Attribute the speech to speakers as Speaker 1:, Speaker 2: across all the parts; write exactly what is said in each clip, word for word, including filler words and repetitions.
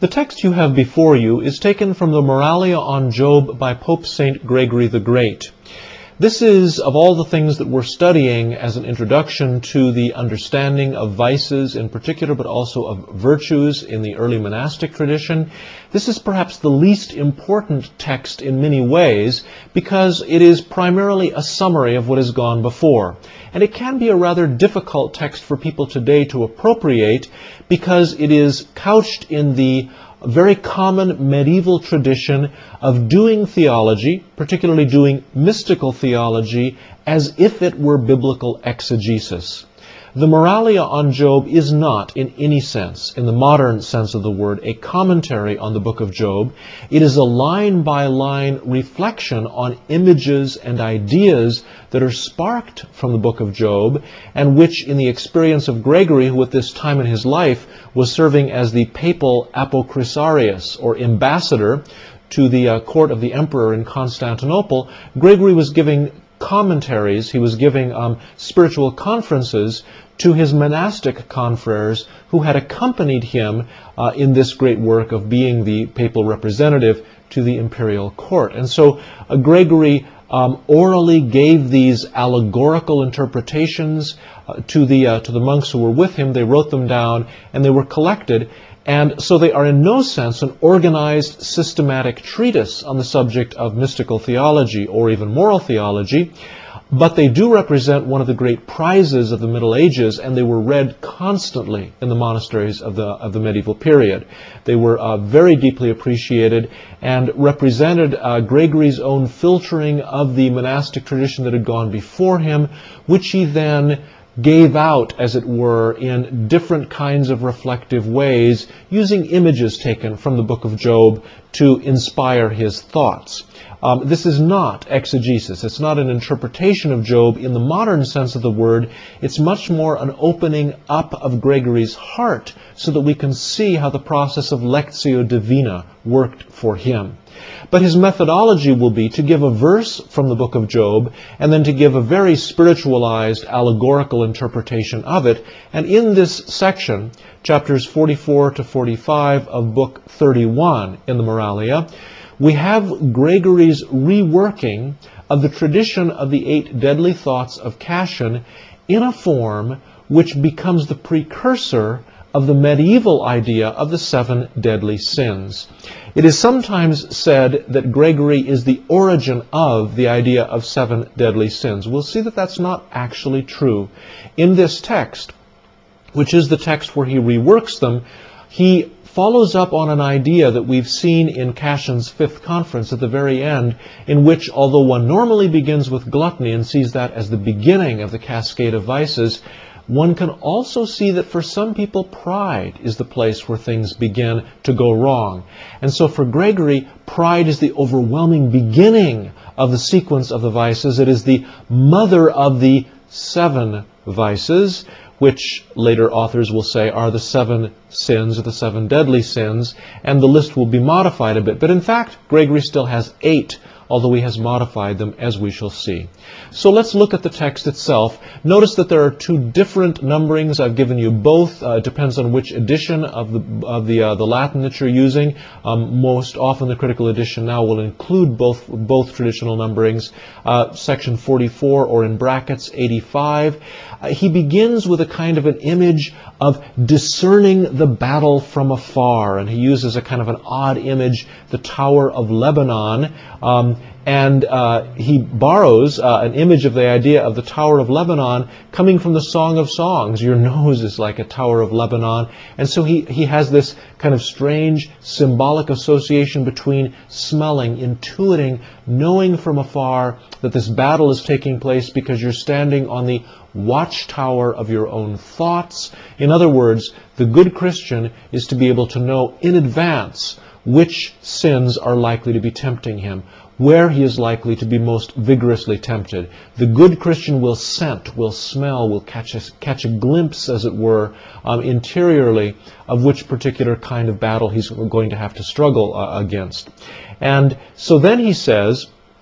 Speaker 1: The text you have before you is taken from the Moralia on Job by Pope Saint Gregory the Great. This is, of all the things that we're studying as an introduction to the understanding of vices in particular, but also of virtues in the early monastic tradition, this is perhaps the least important text in many ways because it is primarily a summary of what has gone before. And it can be a rather difficult text for people today to appropriate because it is couched in the very common medieval tradition of doing theology, particularly doing mystical theology, as if it were biblical exegesis. The Moralia on Job is not, in any sense, in the modern sense of the word, a commentary on the book of Job. It is a line-by-line reflection on images and ideas that are sparked from the book of Job, and which, in the experience of Gregory, who at this time in his life was serving as the papal apocrysarius, or ambassador, to the uh, court of the emperor in Constantinople, Gregory was giving commentaries, he was giving um, spiritual conferences to his monastic confreres who had accompanied him uh, in this great work of being the papal representative to the imperial court. And so uh, Gregory um, orally gave these allegorical interpretations uh, to the uh, to the monks who were with him. They wrote them down and they were collected. And so they are in no sense an organized, systematic treatise on the subject of mystical theology or even moral theology, but they do represent one of the great prizes of the Middle Ages, and they were read constantly in the monasteries of the, of the medieval period. They were uh, very deeply appreciated and represented uh, Gregory's own filtering of the monastic tradition that had gone before him, which he then gave out, as it were, in different kinds of reflective ways, using images taken from the book of Job to inspire his thoughts. Um, this is not exegesis. It's not an interpretation of Job in the modern sense of the word. It's much more an opening up of Gregory's heart so that we can see how the process of lectio divina worked for him. But his methodology will be to give a verse from the book of Job and then to give a very spiritualized, allegorical interpretation of it. And in this section, chapters forty-four to forty-five of book thirty-one in the Moralia, we have Gregory's reworking of the tradition of the eight deadly thoughts of Cassian in a form which becomes the precursor of the medieval idea of the seven deadly sins. It is sometimes said that Gregory is the origin of the idea of seven deadly sins. We'll see that that's not actually true. In this text, which is the text where he reworks them, he follows up on an idea that we've seen in Cassian's fifth conference at the very end, in which, although one normally begins with gluttony and sees that as the beginning of the cascade of vices, one can also see that for some people pride is the place where things begin to go wrong. And so for Gregory, pride is the overwhelming beginning of the sequence of the vices. It is the mother of the seven vices, which later authors will say are the seven sins or the seven deadly sins, and the list will be modified a bit. But in fact, Gregory still has eight, although he has modified them, as we shall see. So let's look at the text itself. Notice that there are two different numberings. I've given you both. Uh, it depends on which edition of the of the uh, the Latin that you're using. Um, most often, the critical edition now will include both both traditional numberings. Uh, section forty-four, or in brackets eighty-five. Uh, he begins with a kind of an image of discerning the battle from afar, and he uses a kind of an odd image, the Tower of Lebanon. Um, And uh, he borrows uh, an image of the idea of the Tower of Lebanon coming from the Song of Songs. Your nose is like a Tower of Lebanon. And so he, he has this kind of strange symbolic association between smelling, intuiting, knowing from afar that this battle is taking place because you're standing on the watchtower of your own thoughts. In other words, the good Christian is to be able to know in advance which sins are likely to be tempting him, where he is likely to be most vigorously tempted. The good Christian will scent, will smell, will catch a, catch a glimpse, as it were, um, interiorly of which particular kind of battle he's going to have to struggle uh, against. And so then he says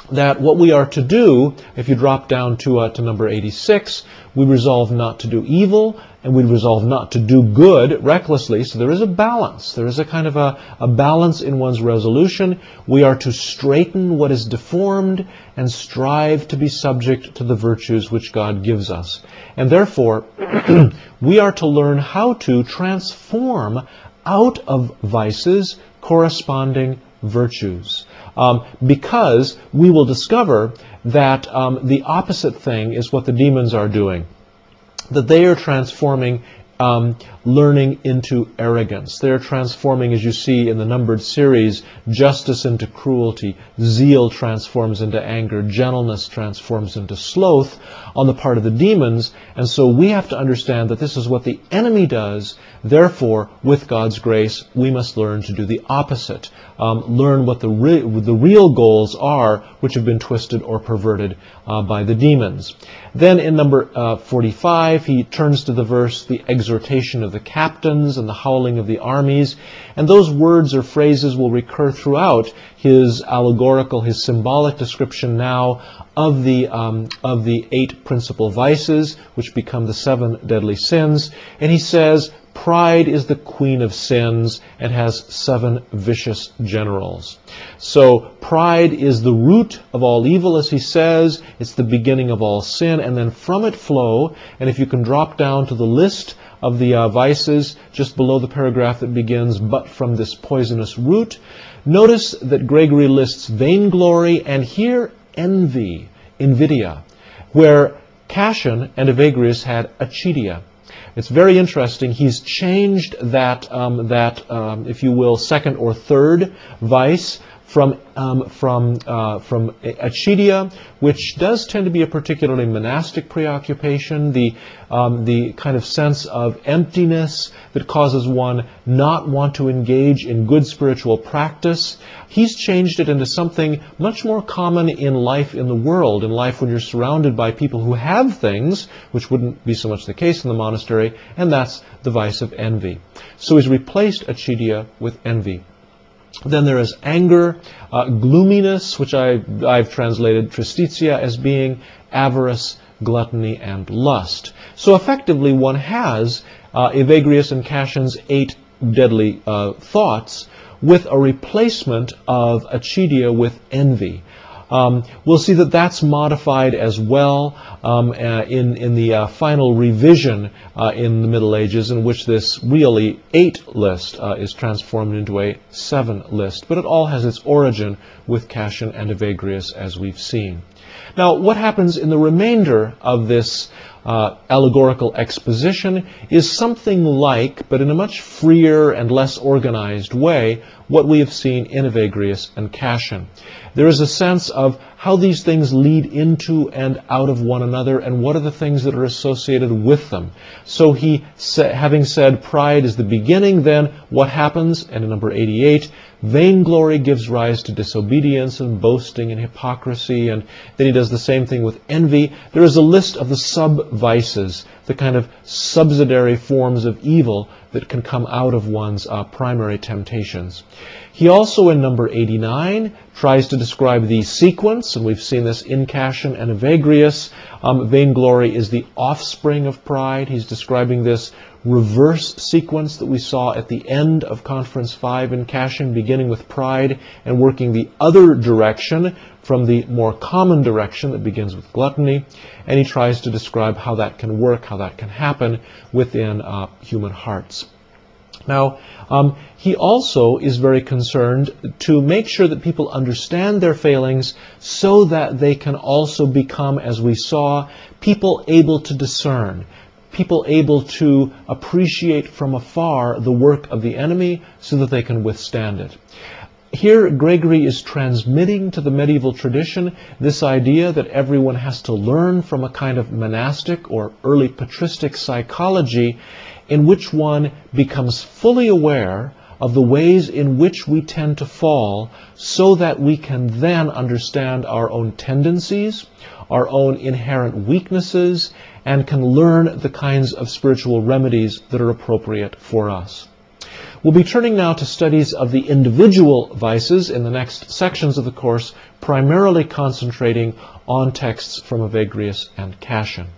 Speaker 1: that what we are to do, if you drop down to, uh, to number eighty-six, we resolve not to do evil, and we resolve not to do good recklessly. So there is a balance. There is a kind of a, a balance in one's resolution. We are to straighten what is deformed and strive to be subject to the virtues which God gives us. And therefore, we are to learn how to transform out of vices corresponding virtues. Um, because we will discover that um, the opposite thing is what the demons are doing. That they are transforming um, learning into arrogance. They're transforming, as you see in the numbered series, justice into cruelty, zeal transforms into anger, gentleness transforms into sloth on the part of the demons. And so we have to understand that this is what the enemy does. Therefore, with God's grace, we must learn to do the opposite. Um, learn what the, re the real goals are, which have been twisted or perverted uh, by the demons. Then in number uh, forty-five, he turns to the verse, the exhortation of the captains and the howling of the armies. And those words or phrases will recur throughout his allegorical, his symbolic description now of the, um, of the eight principal vices, which become the seven deadly sins. And he says, pride is the queen of sins and has seven vicious generals. So pride is the root of all evil, as he says. It's the beginning of all sin, and then from it flow. And if you can drop down to the list of the uh, vices just below the paragraph that begins, but from this poisonous root, notice that Gregory lists vainglory and here envy, invidia, where Cassian and Evagrius had acedia. It's very interesting. He's changed that, um, that um, if you will, second or third vice from um, from uh, from acedia, which does tend to be a particularly monastic preoccupation, the um, the kind of sense of emptiness that causes one not want to engage in good spiritual practice. He's changed it into something much more common in life in the world, in life when you're surrounded by people who have things, which wouldn't be so much the case in the monastery, and that's the vice of envy. So he's replaced acedia with envy. Then there is anger, uh, gloominess, which I, I've translated tristitia as being avarice, gluttony, and lust. So effectively one has uh, Evagrius and Cassian's eight deadly uh, thoughts with a replacement of acedia with envy. Um, we'll see that that's modified as well um, uh, in, in the uh, final revision uh, in the Middle Ages, in which this really eight list uh, is transformed into a seven list. But it all has its origin with Cassian and Evagrius, as we've seen. Now, what happens in the remainder of this uh, allegorical exposition is something like, but in a much freer and less organized way, what we have seen in Evagrius and Cassian. There is a sense of how these things lead into and out of one another, and what are the things that are associated with them. So he, having said pride is the beginning, then what happens? And in number eighty-eight, vainglory gives rise to disobedience and boasting and hypocrisy, and then he does the same thing with envy. There is a list of the sub-vices, the kind of subsidiary forms of evil that can come out of one's uh, primary temptations. He also, in number eighty-nine, tries to describe the sequence, and we've seen this in Cassian and Evagrius. Um, vainglory is the offspring of pride. He's describing this reverse sequence that we saw at the end of Conference five in Cassian, beginning with pride and working the other direction from the more common direction that begins with gluttony. And he tries to describe how that can work, how that can happen within uh, human hearts. Now, um, he also is very concerned to make sure that people understand their failings so that they can also become, as we saw, people able to discern, people able to appreciate from afar the work of the enemy so that they can withstand it. Here, Gregory is transmitting to the medieval tradition this idea that everyone has to learn from a kind of monastic or early patristic psychology in which one becomes fully aware of the ways in which we tend to fall so that we can then understand our own tendencies, our own inherent weaknesses, and can learn the kinds of spiritual remedies that are appropriate for us. We'll be turning now to studies of the individual vices in the next sections of the course, primarily concentrating on texts from Evagrius and Cassian.